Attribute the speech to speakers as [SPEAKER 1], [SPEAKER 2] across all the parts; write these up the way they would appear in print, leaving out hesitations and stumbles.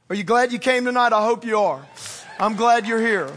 [SPEAKER 1] Are you glad you came tonight? I hope you are. I'm glad you're here.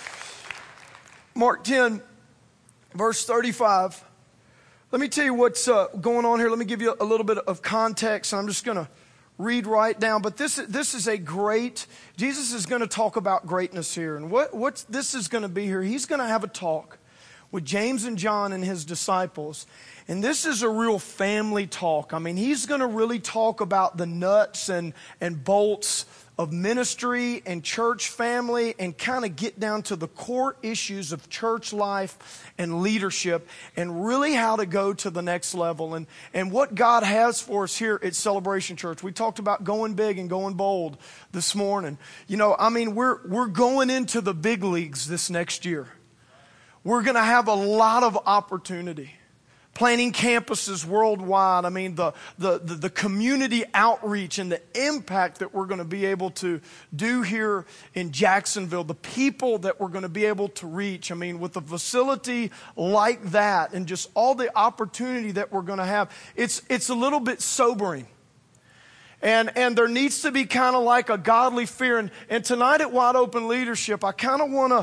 [SPEAKER 1] Mark 10, verse 35. Let me tell you what's going on here. Let me give you a little bit of context. I'm just going to read right down. But this is a great, Jesus is going to talk about greatness here. And what this is going to be here, he's going to have a talk with James and John and his disciples. And this is a real family talk. I mean, he's going to really talk about the nuts and bolts of ministry and church family and kind of get down to the core issues of church life and leadership and really how to go to the next level and what God has for us here at Celebration Church. We talked about going big and going bold this morning. You know, I mean, we're going into the big leagues this next year. We're going to have a lot of opportunity. Planting campuses worldwide. I mean, the community outreach and the impact that we're going to be able to do here in Jacksonville, the people that we're going to be able to reach. I mean, with a facility like that and just all the opportunity that we're going to have, it's a little bit sobering. And there needs to be kind of like a godly fear. And tonight at Wide Open Leadership, I kind of want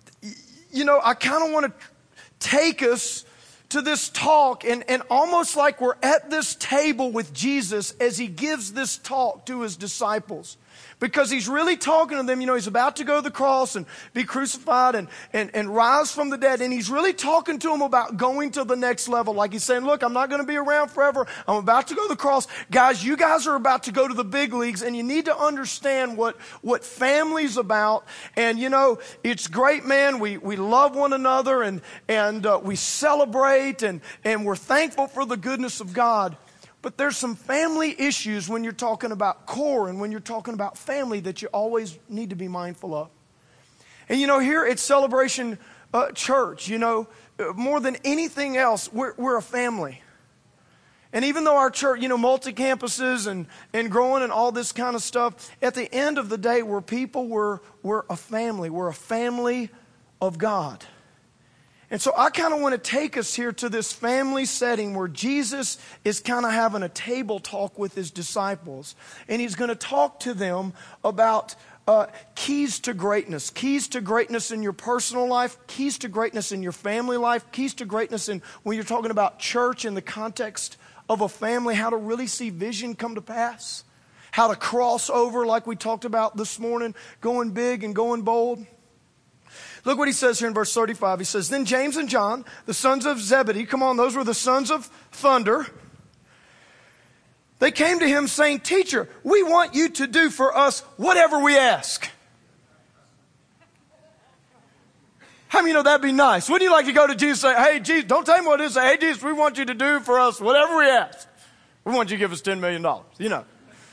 [SPEAKER 1] to take us to this talk and almost like we're at this table with Jesus as he gives this talk to his disciples. Because he's really talking to them, you know, he's about to go to the cross and be crucified and rise from the dead. And he's really talking to them about going to the next level. Like he's saying, look, I'm not going to be around forever. I'm about to go to the cross. Guys, you guys are about to go to the big leagues and you need to understand what family's about. And, you know, it's great, man. We love one another and we celebrate and we're thankful for the goodness of God. But there's some family issues when you're talking about core and when you're talking about family that you always need to be mindful of. And you know, here at Celebration Church, you know, more than anything else, we're a family. And even though our church, you know, multi-campuses and growing and all this kind of stuff, at the end of the day, we're people, we're a family. We're a family of God. And so I kind of want to take us here to this family setting where Jesus is kind of having a table talk with his disciples. And he's going to talk to them about keys to greatness in your personal life, keys to greatness in your family life, keys to greatness in when you're talking about church in the context of a family, how to really see vision come to pass, how to cross over like we talked about this morning, going big and going bold. Look what he says here in verse 35. He says, then James and John, the sons of Zebedee, come on, those were the sons of thunder. They came to him saying, teacher, we want you to do for us whatever we ask. How many of you know that'd be nice? Wouldn't you like to go to Jesus and say, hey, Jesus, don't tell him what it is. Say, hey, Jesus, we want you to do for us whatever we ask. We want you to give us $10 million, you know.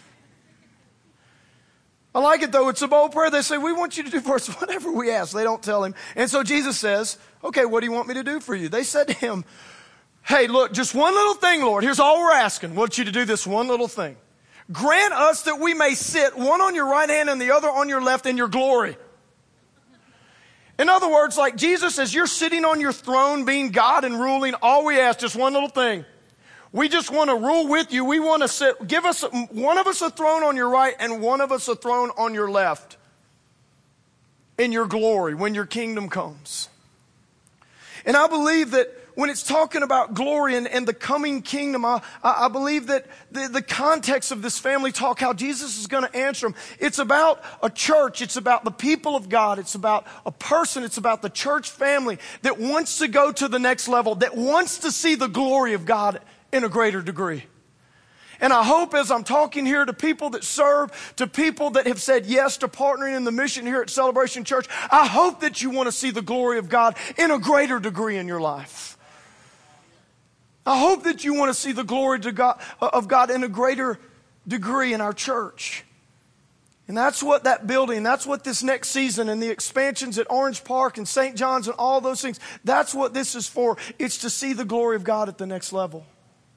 [SPEAKER 1] I like it though. It's a bold prayer. They say, we want you to do for us whatever we ask. They don't tell him. And so Jesus says, okay, what do you want me to do for you? They said to him, hey, look, just one little thing, Lord. Here's all we're asking. We want you to do this one little thing. Grant us that we may sit one on your right hand and the other on your left in your glory. In other words, like Jesus, as you're sitting on your throne being God and ruling, all we ask, just one little thing. We just want to rule with you. We want to sit, give us, one of us a throne on your right and one of us a throne on your left in your glory when your kingdom comes. And I believe that when it's talking about glory and the coming kingdom, I believe that the context of this family talk, how Jesus is going to answer them, it's about a church. It's about the people of God. It's about a person. It's about the church family that wants to go to the next level, that wants to see the glory of God in a greater degree. And I hope as I'm talking here to people that serve, to people that have said yes to partnering in the mission here at Celebration Church, I hope that you want to see the glory of God in a greater degree in your life. I hope that you want to see the glory of God in a greater degree in our church. And that's what that building, that's what this next season and the expansions at Orange Park and St. John's and all those things, that's what this is for. It's to see the glory of God at the next level.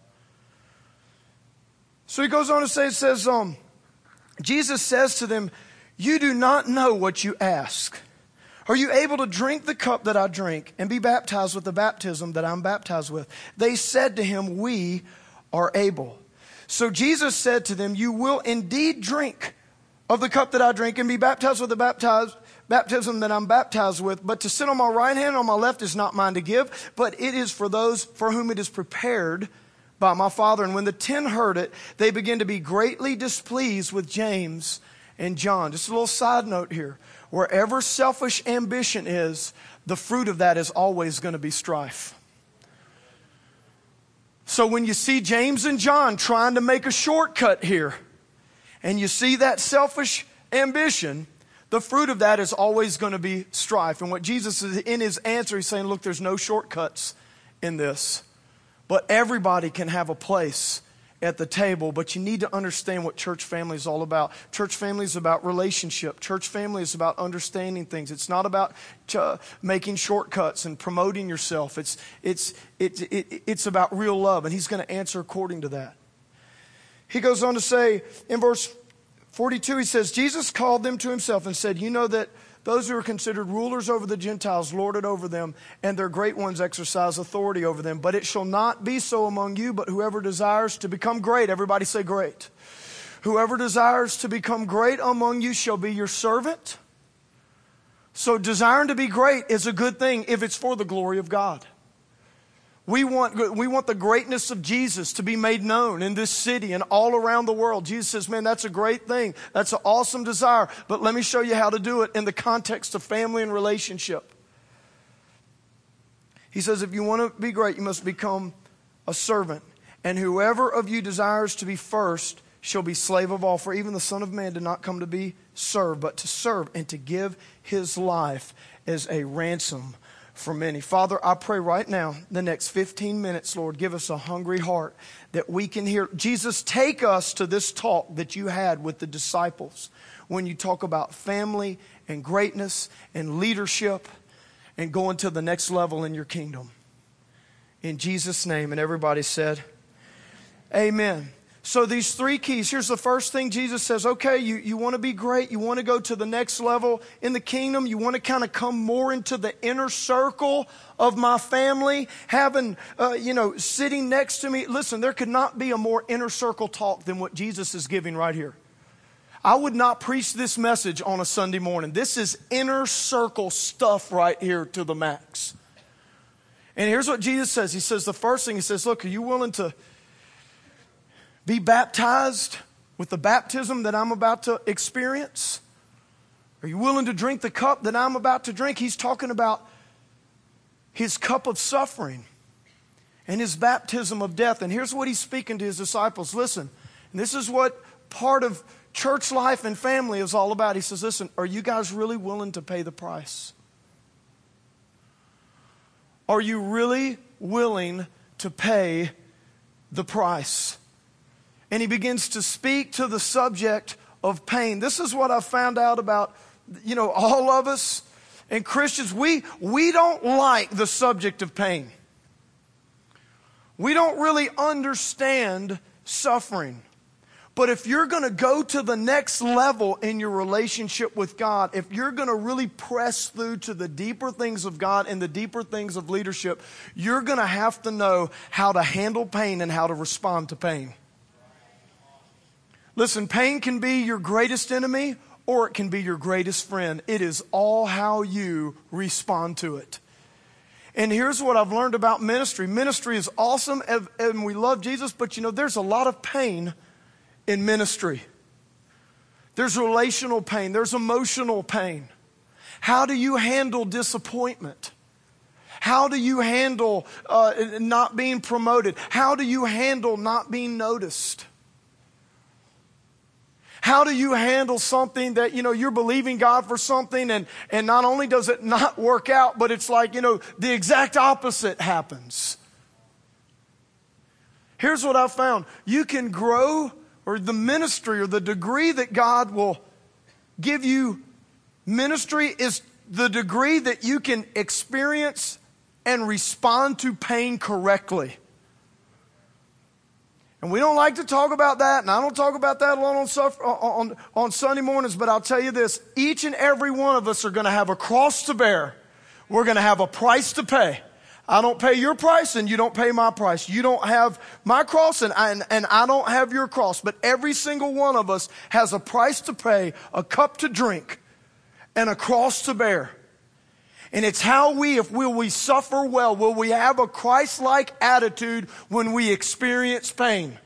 [SPEAKER 1] So he goes on to say, Jesus says to them, you do not know what you ask. Are you able to drink the cup that I drink and be baptized with the baptism that I'm baptized with? They said to him, we are able. So Jesus said to them, you will indeed drink of the cup that I drink and be baptized with the baptism that I'm baptized with. But to sit on my right hand and on my left is not mine to give, but it is for those for whom it is prepared by my Father. And when the 10 heard it, they began to be greatly displeased with James and John. Just a little side note here. Wherever selfish ambition is, the fruit of that is always going to be strife. So when you see James and John trying to make a shortcut here, and you see that selfish ambition, the fruit of that is always going to be strife. And what Jesus is in his answer, he's saying, look, there's no shortcuts in this. But everybody can have a place at the table, but you need to understand what church family is all about. Church family is about relationship. Church family is about understanding things. It's not about making shortcuts and promoting yourself. It's about real love, and he's going to answer according to that. He goes on to say in verse 42, he says, Jesus called them to himself and said, you know that those who are considered rulers over the Gentiles lord it over them, and their great ones exercise authority over them. But it shall not be so among you, but whoever desires to become great, everybody say great. Whoever desires to become great among you shall be your servant. So desiring to be great is a good thing if it's for the glory of God. We want the greatness of Jesus to be made known in this city and all around the world. Jesus says, man, that's a great thing. That's an awesome desire. But let me show you how to do it in the context of family and relationship. He says, if you want to be great, you must become a servant. And whoever of you desires to be first shall be slave of all. For even the Son of Man did not come to be served, but to serve and to give his life as a ransom for many. Father, I pray right now, the next 15 minutes, Lord, give us a hungry heart that we can hear. Jesus, take us to this talk that you had with the disciples when you talk about family and greatness and leadership and going to the next level in your kingdom. In Jesus' name, and everybody said, amen. So these 3 keys, here's the first thing Jesus says, okay, you want to be great, you want to go to the next level in the kingdom, you want to kind of come more into the inner circle of my family, having, sitting next to me. Listen, there could not be a more inner circle talk than what Jesus is giving right here. I would not preach this message on a Sunday morning. This is inner circle stuff right here to the max. And here's what Jesus says. He says, the first thing, he says, look, are you willing to be baptized with the baptism that I'm about to experience? Are you willing to drink the cup that I'm about to drink? He's talking about his cup of suffering and his baptism of death. And here's what he's speaking to his disciples. Listen, and this is what part of church life and family is all about. He says, listen, are you guys really willing to pay the price? Are you really willing to pay the price? And he begins to speak to the subject of pain. This is what I've found out about, all of us and Christians. We don't like the subject of pain. We don't really understand suffering. But if you're going to go to the next level in your relationship with God, if you're going to really press through to the deeper things of God and the deeper things of leadership, you're going to have to know how to handle pain and how to respond to pain. Listen, pain can be your greatest enemy or it can be your greatest friend. It is all how you respond to it. And here's what I've learned about ministry. Ministry is awesome and we love Jesus, but there's a lot of pain in ministry. There's relational pain. There's emotional pain. How do you handle disappointment? How do you handle not being promoted? How do you handle not being noticed? How do you handle something that, you're believing God for something and not only does it not work out, but it's like, the exact opposite happens. Here's what I've found. You can grow, or the ministry or the degree that God will give you ministry is the degree that you can experience and respond to pain correctly. And we don't like to talk about that, and I don't talk about that a lot on Sunday mornings, but I'll tell you this, each and every one of us are going to have a cross to bear. We're going to have a price to pay. I don't pay your price and you don't pay my price. You don't have my cross and I don't have your cross. But every single one of us has a price to pay, a cup to drink, and a cross to bear. And it's how will we suffer well? Will we have a Christ-like attitude when we experience pain?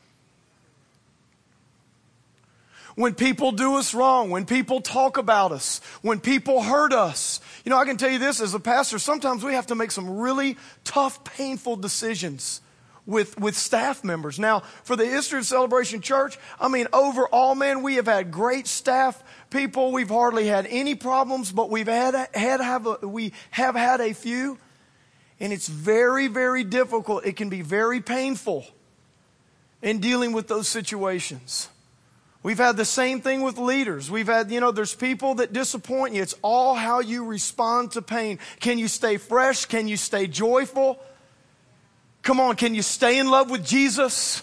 [SPEAKER 1] When people do us wrong, when people talk about us, when people hurt us. You know, I can tell you this as a pastor, sometimes we have to make some really tough, painful decisions with staff members. Now, for the history of Celebration Church, I mean, overall, man, we have had great staff people. We've hardly had any problems, but we have had a few. And it's very, very difficult. It can be very painful in dealing with those situations. We've had the same thing with leaders. We've had, there's people that disappoint you. It's all how you respond to pain. Can you stay fresh? Can you stay joyful? Come on, can you stay in love with Jesus?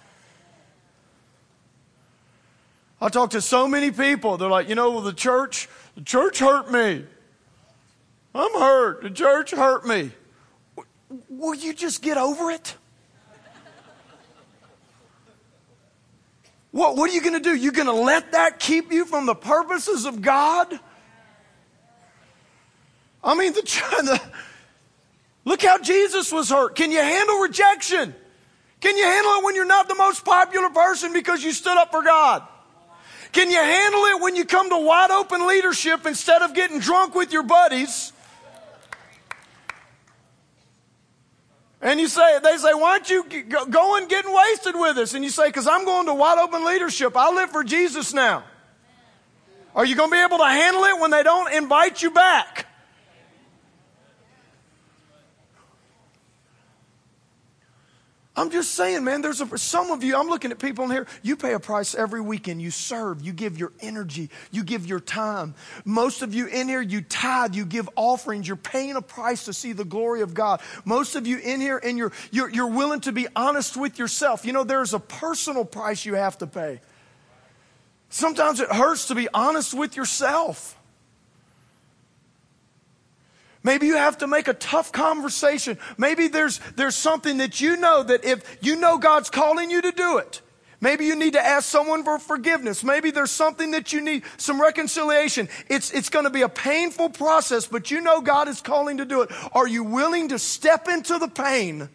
[SPEAKER 1] I talk to so many people. They're like, well, the church hurt me. I'm hurt. The church hurt me. Will you just get over it? What are you going to do? You're going to let that keep you from the purposes of God? I mean, look how Jesus was hurt. Can you handle rejection? Can you handle it when you're not the most popular person because you stood up for God? Can you handle it when you come to wide open leadership instead of getting drunk with your buddies? And they say, why don't you go and getting wasted with us? And you say, because I'm going to wide open leadership. I live for Jesus now. Are you going to be able to handle it when they don't invite you back? I'm just saying, man, some of you, I'm looking at people in here, you pay a price every weekend. You serve, you give your energy, you give your time. Most of you in here, you tithe, you give offerings. You're paying a price to see the glory of God. Most of you in here, and you're willing to be honest with yourself. There's a personal price you have to pay. Sometimes it hurts to be honest with yourself. Maybe you have to make a tough conversation. Maybe there's something that that if you know God's calling you to do it, maybe you need to ask someone for forgiveness. Maybe there's something that you need, some reconciliation. It's going to be a painful process, but God is calling to do it. Are you willing to step into the pain?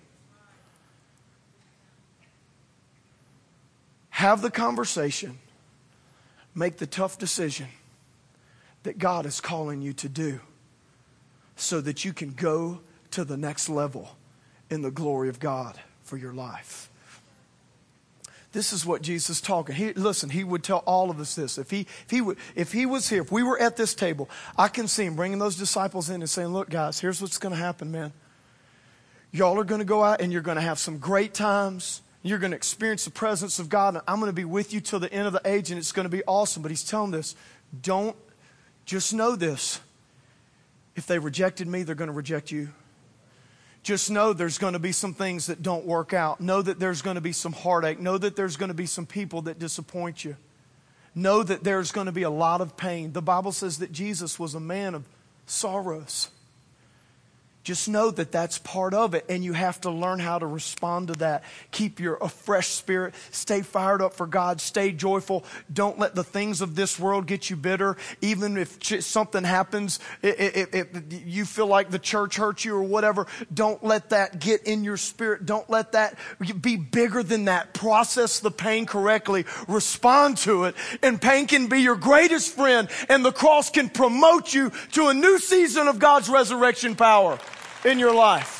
[SPEAKER 1] Have the conversation. Make the tough decision that God is calling you to do, so that you can go to the next level in the glory of God for your life. This is what Jesus is talking. He would tell all of us this. If he was here, if we were at this table, I can see him bringing those disciples in and saying, look, guys, here's what's going to happen, man. Y'all are going to go out and you're going to have some great times. You're going to experience the presence of God. And I'm going to be with you till the end of the age, and it's going to be awesome. But he's telling this, just know this. If they rejected me, they're going to reject you. Just know there's going to be some things that don't work out. Know that there's going to be some heartache. Know that there's going to be some people that disappoint you. Know that there's going to be a lot of pain. The Bible says that Jesus was a man of sorrows. Just know that that's part of it, and you have to learn how to respond to that. Keep a fresh spirit. Stay fired up for God. Stay joyful. Don't let the things of this world get you bitter. Even if something happens, if you feel like the church hurt you or whatever, don't let that get in your spirit. Don't let that be bigger than that. Process the pain correctly. Respond to it. And pain can be your greatest friend, and the cross can promote you to a new season of God's resurrection power in your life.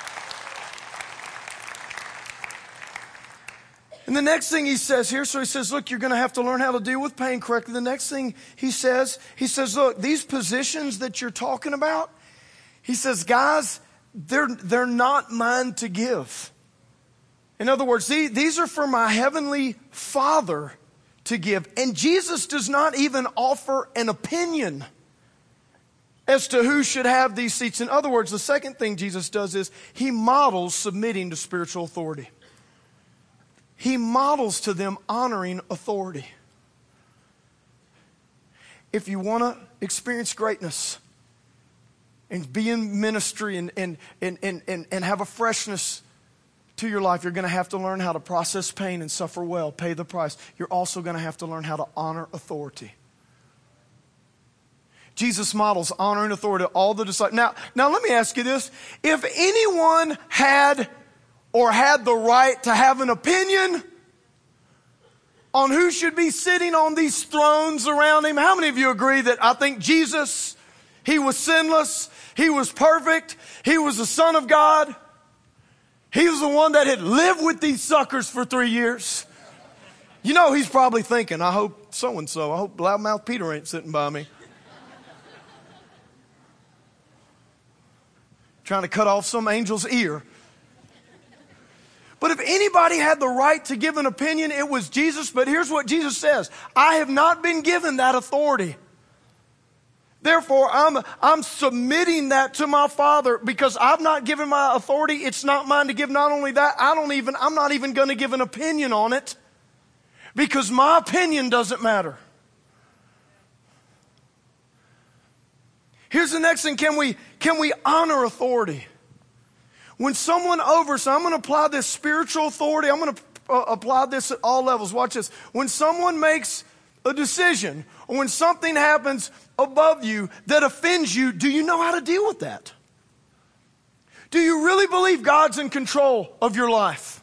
[SPEAKER 1] And the next thing he says here, so he says, look, you're going to have to learn how to deal with pain correctly. The next thing he says, look, these positions that you're talking about, he says, guys, they're not mine to give. In other words, these are for my heavenly Father to give. And Jesus does not even offer an opinion as to who should have these seats. In other words, the second thing Jesus does is he models submitting to spiritual authority. He models to them honoring authority. If you want to experience greatness and be in ministry and have a freshness to your life, you're going to have to learn how to process pain and suffer well, pay the price. You're also going to have to learn how to honor authority. Jesus models honor and authority to all the disciples. Now let me ask you this. If anyone had the right to have an opinion on who should be sitting on these thrones around him, how many of you agree that I think Jesus, he was sinless, he was perfect, he was the Son of God, he was the one that had lived with these suckers for 3 years? You know, he's probably thinking, I hope so-and-so, I hope loudmouth Peter ain't sitting by me, trying to cut off some angel's ear. But if anybody had the right to give an opinion, it was Jesus. But here's what Jesus says. I have not been given that authority. Therefore, I'm submitting that to my Father because I've not given my authority. It's not mine to give. Not only that, I'm not even going to give an opinion on it because my opinion doesn't matter. Here's the next thing. Can we honor authority? When someone so I'm going to apply this spiritual authority. I'm going to apply this at all levels. Watch this. When someone makes a decision or when something happens above you that offends you, do you know how to deal with that? Do you really believe God's in control of your life?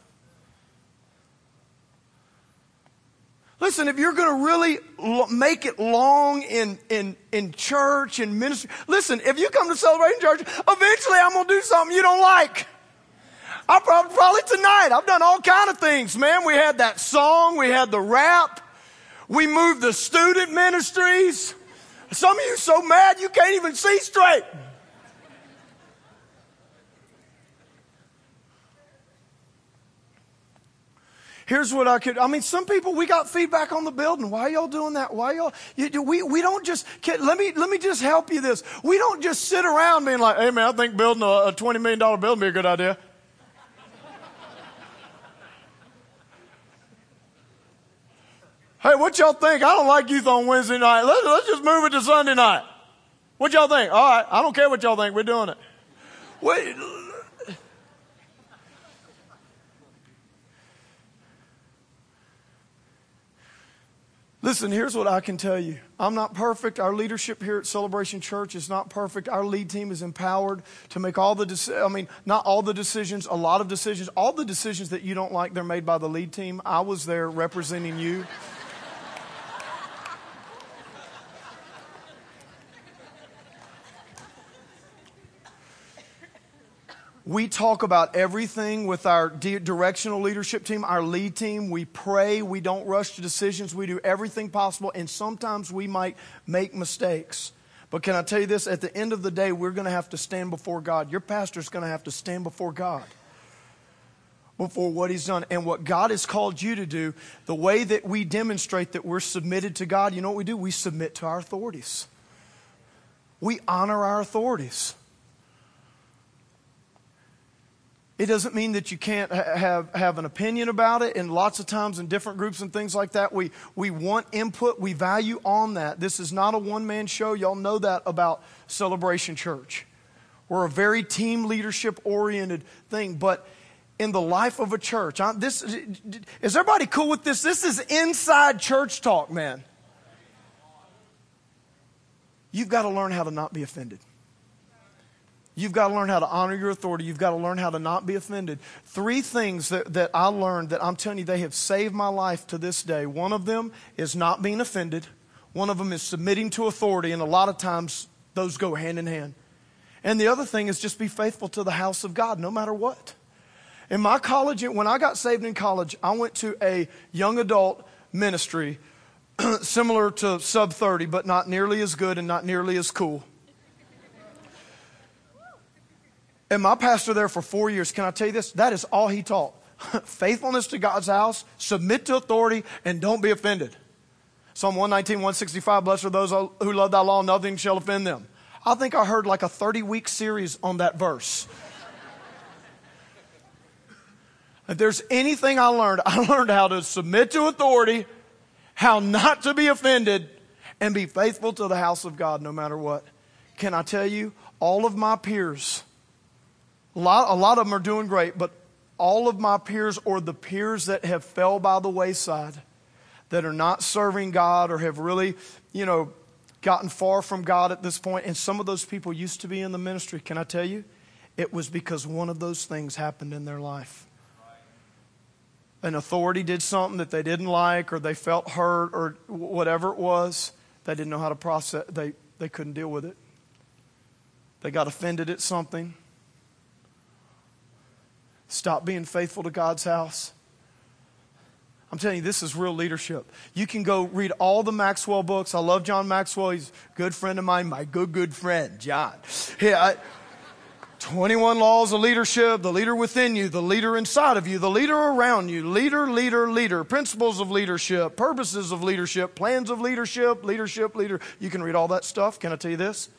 [SPEAKER 1] Listen, if you're going to really make it long in church and ministry, listen, if you come to Celebration Church, eventually I'm going to do something you don't like. I probably tonight, I've done all kind of things, man. We had that song, we had the rap, we moved the student ministries. Some of you so mad you can't even see straight. Here's what some people, we got feedback on the building. Why are y'all doing that? We don't just, let me just help you this. We don't just sit around being like, hey man, I think building a $20 million building would be a good idea. Hey, what y'all think? I don't like youth on Wednesday night. Let's just move it to Sunday night. What y'all think? All right, I don't care what y'all think. We're doing it. Wait. Listen, here's what I can tell you. I'm not perfect. Our leadership here at Celebration Church is not perfect. Our lead team is empowered to make not all the decisions, a lot of decisions. All the decisions that you don't like, they're made by the lead team. I was there representing you. We talk about everything with our directional leadership team, our lead team. We pray. We don't rush to decisions. We do everything possible. And sometimes we might make mistakes. But can I tell you this? At the end of the day, we're going to have to stand before God. Your pastor's going to have to stand before God before what he's done. And what God has called you to do, the way that we demonstrate that we're submitted to God, you know what we do? We submit to our authorities. We honor our authorities. It doesn't mean that you can't have an opinion about it. And lots of times in different groups and things like that, we want input. We value on that. This is not a one-man show. Y'all know that about Celebration Church. We're a very team leadership-oriented thing. But in the life of a church, is everybody cool with this? This is inside church talk, man. You've got to learn how to not be offended. You've got to learn how to honor your authority. You've got to learn how to not be offended. 3 things that I learned that I'm telling you, they have saved my life to this day. One of them is not being offended. One of them is submitting to authority. And a lot of times those go hand in hand. And the other thing is just be faithful to the house of God no matter what. In my college, when I got saved in college, I went to a young adult ministry similar to Sub 30, but not nearly as good and not nearly as cool. And my pastor there for 4 years, can I tell you this? That is all he taught. Faithfulness to God's house, submit to authority, and don't be offended. Psalm 119, 165, blessed are those who love thy law, nothing shall offend them. I think I heard like a 30-week series on that verse. If there's anything I learned how to submit to authority, how not to be offended, and be faithful to the house of God no matter what. Can I tell you, all of my peers, a lot of them are doing great, but all of my peers, or the peers that have fell by the wayside, that are not serving God or have really, gotten far from God at this point, and some of those people used to be in the ministry, can I tell you? It was because one of those things happened in their life. An authority did something that they didn't like, or they felt hurt, or whatever it was. They didn't know how to process. They couldn't deal with it. They got offended at something. Stopped being faithful to God's house. I'm telling you, this is real leadership. You can go read all the Maxwell books. I love John Maxwell. He's a good friend of mine, my good friend, John. 21 laws of leadership, the leader within you, the leader inside of you, the leader around you, leader, principles of leadership, purposes of leadership, plans of leadership. You can read all that stuff. Can I tell you this?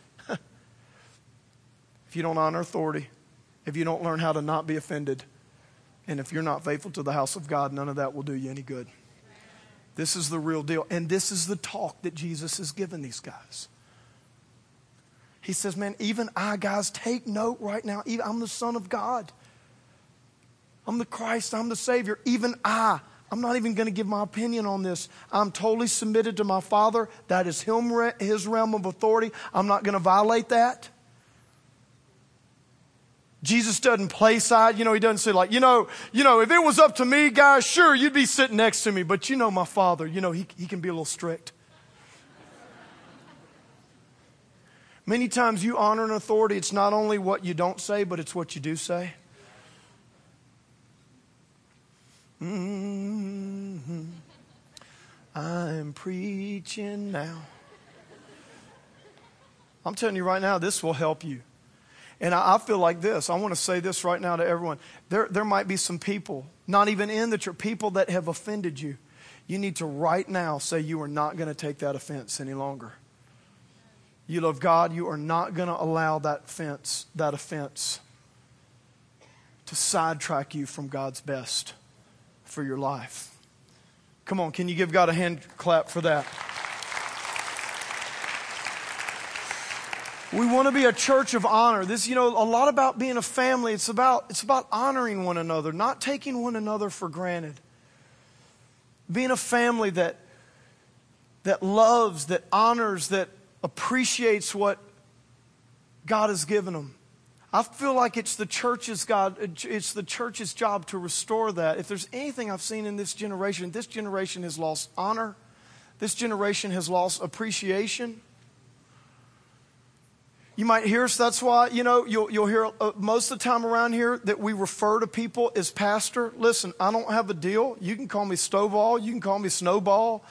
[SPEAKER 1] If you don't honor authority, if you don't learn how to not be offended, and if you're not faithful to the house of God, none of that will do you any good. This is the real deal. And this is the talk that Jesus has given these guys. He says, man, even I, guys, take note right now. I'm the Son of God. I'm the Christ. I'm the Savior. Even I'm not even going to give my opinion on this. I'm totally submitted to my Father. That is His realm of authority. I'm not going to violate that. Jesus doesn't play side. He doesn't say like, if it was up to me, guys, sure, you'd be sitting next to me. But my Father, he can be a little strict. Many times you honor an authority, it's not only what you don't say, but it's what you do say. I'm preaching now. I'm telling you right now, this will help you. And I feel like this. I want to say this right now to everyone. There might be some people, not even in the church, people that have offended you. You need to right now say you are not going to take that offense any longer. You love God, you are not going to allow that offense to sidetrack you from God's best for your life. Come on, can you give God a hand clap for that? We want to be a church of honor. This, a lot about being a family. It's about honoring one another, not taking one another for granted. Being a family that loves, that honors, that appreciates what God has given them. I feel like it's the church's job to restore that. If there's anything I've seen in this generation has lost honor. This generation has lost appreciation. You might hear us, that's why, you'll hear most of the time around here that we refer to people as pastor. Listen, I don't have a deal. You can call me Stovall. You can call me Snowball.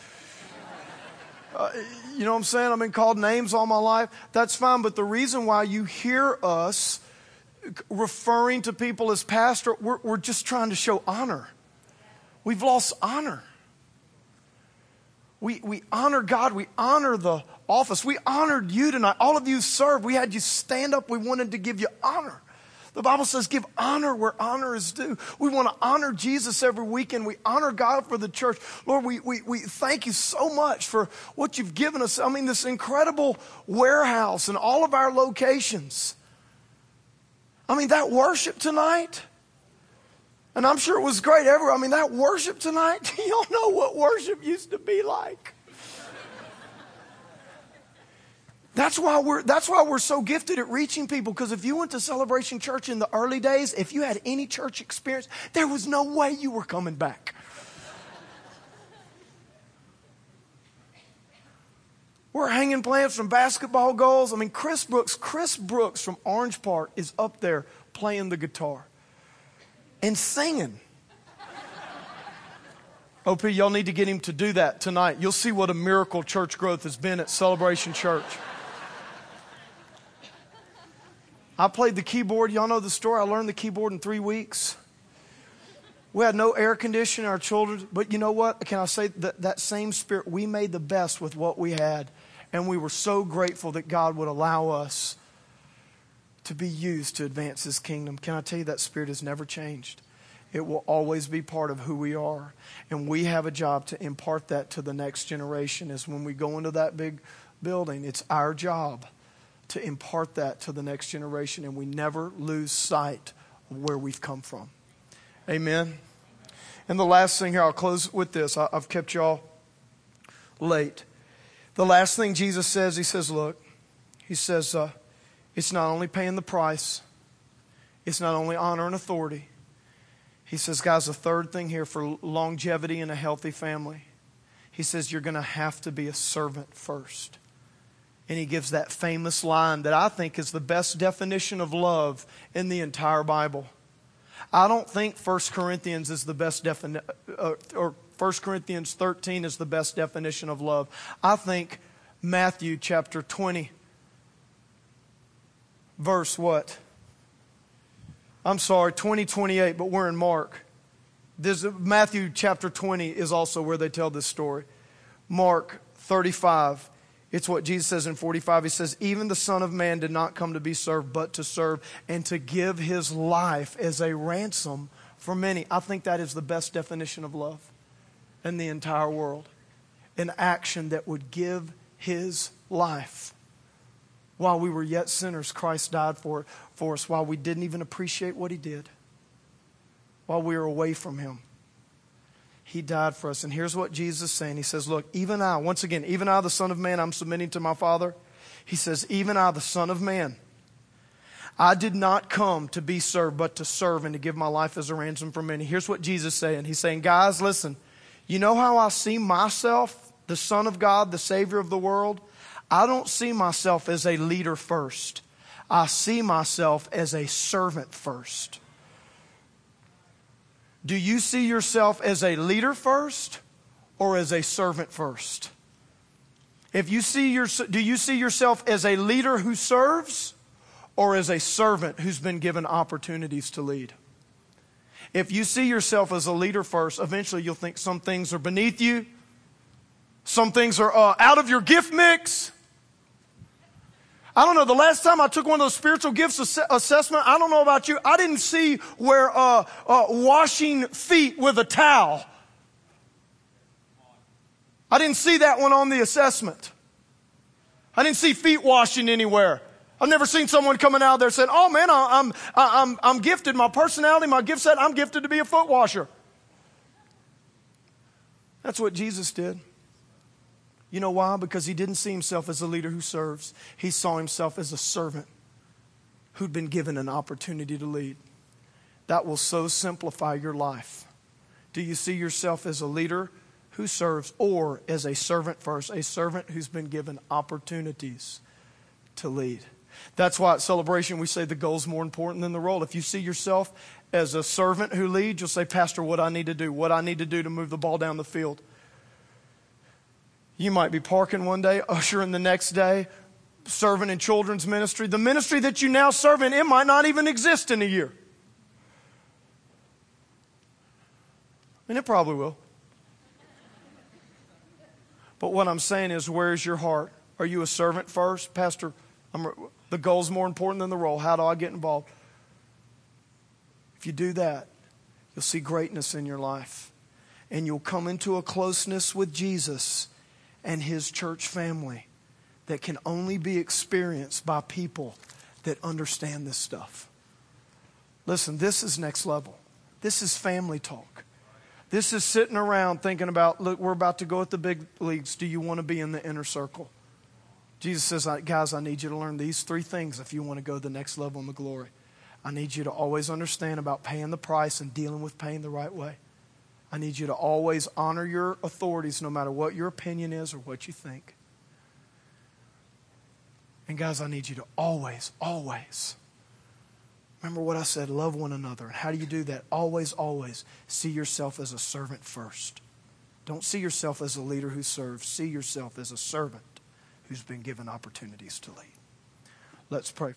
[SPEAKER 1] You know what I'm saying? I've been called names all my life. That's fine. But the reason why you hear us referring to people as pastor, we're just trying to show honor. We've lost honor. We honor God. We honor the office. We honored you tonight. All of you served. We had you stand up. We wanted to give you honor. The Bible says give honor where honor is due. We want to honor Jesus every weekend. We honor God for the church. Lord, we thank you so much for what you've given us. I mean, this incredible warehouse and all of our locations. I mean, that worship tonight, and I'm sure it was great everywhere. I mean, that worship tonight, you don't know what worship used to be like. That's why we're so gifted at reaching people, because if you went to Celebration Church in the early days, if you had any church experience, there was no way you were coming back. We're hanging plants from basketball goals. I mean, Chris Brooks from Orange Park is up there playing the guitar and singing. OP, y'all need to get him to do that tonight. You'll see what a miracle church growth has been at Celebration Church. I played the keyboard. Y'all know the story. I learned the keyboard in 3 weeks. We had no air conditioning, our children. But you know what? Can I say that same spirit, we made the best with what we had. And we were so grateful that God would allow us to be used to advance His kingdom. Can I tell you, that spirit has never changed. It will always be part of who we are. And we have a job to impart that to the next generation. Is when we go into that big building, it's our job to impart that to the next generation, and we never lose sight of where we've come from. Amen. And the last thing here, I'll close with this. I've kept y'all late. The last thing Jesus says, he says, look, he says, it's not only paying the price, it's not only honor and authority. He says, guys, the third thing here for longevity in a healthy family, he says, you're going to have to be a servant first. And he gives that famous line that I think is the best definition of love in the entire Bible. I don't think 1 Corinthians is the best definition, or 1 Corinthians 13 is the best definition of love. I think Matthew chapter 20, verse what? 20:28, but we're in Mark. Matthew chapter 20 is also where they tell this story. Mark 35, it's what Jesus says in 45. He says, even the Son of Man did not come to be served, but to serve and to give his life as a ransom for many. I think that is the best definition of love in the entire world. An action that would give his life. While we were yet sinners, Christ died for us. While we didn't even appreciate what he did. While we were away from him. He died for us. And here's what Jesus is saying. He says, look, even I, once again, even I, the Son of Man, I'm submitting to my Father. He says, even I, the Son of Man, I did not come to be served, but to serve and to give my life as a ransom for many. Here's what Jesus is saying. He's saying, guys, listen, you know how I see myself, the Son of God, the Savior of the world? I don't see myself as a leader first. I see myself as a servant first. Do you see yourself as a leader first or as a servant first? Do you see yourself as a leader who serves or as a servant who's been given opportunities to lead? If you see yourself as a leader first, eventually you'll think some things are beneath you. Some things are out of your gift mix. I don't know, the last time I took one of those spiritual gifts assessment, I don't know about you, I didn't see where washing feet with a towel. I didn't see that one on the assessment. I didn't see feet washing anywhere. I've never seen someone coming out there saying, oh man, I'm gifted, my personality, my gift set, I'm gifted to be a foot washer. That's what Jesus did. You know why? Because he didn't see himself as a leader who serves. He saw himself as a servant who'd been given an opportunity to lead. That will so simplify your life. Do you see yourself as a leader who serves or as a servant first? A servant who's been given opportunities to lead. That's why at Celebration we say the goal's more important than the role. If you see yourself as a servant who leads, you'll say, Pastor, what I need to do to move the ball down the field. You might be parking one day, ushering the next day, serving in children's ministry. The ministry that you now serve in, it might not even exist in a year. And it probably will. But what I'm saying is, where's your heart? Are you a servant first? Pastor, the goal's more important than the role. How do I get involved? If you do that, you'll see greatness in your life. And you'll come into a closeness with Jesus and his church family that can only be experienced by people that understand this stuff. Listen, this is next level. This is family talk. This is sitting around thinking about, look, we're about to go at the big leagues. Do you want to be in the inner circle? Jesus says, guys, I need you to learn these 3 things if you want to go to the next level in the glory. I need you to always understand about paying the price and dealing with pain the right way. I need you to always honor your authorities no matter what your opinion is or what you think. And guys, I need you to always, remember what I said, love one another. And how do you do that? Always see yourself as a servant first. Don't see yourself as a leader who serves. See yourself as a servant who's been given opportunities to lead. Let's pray.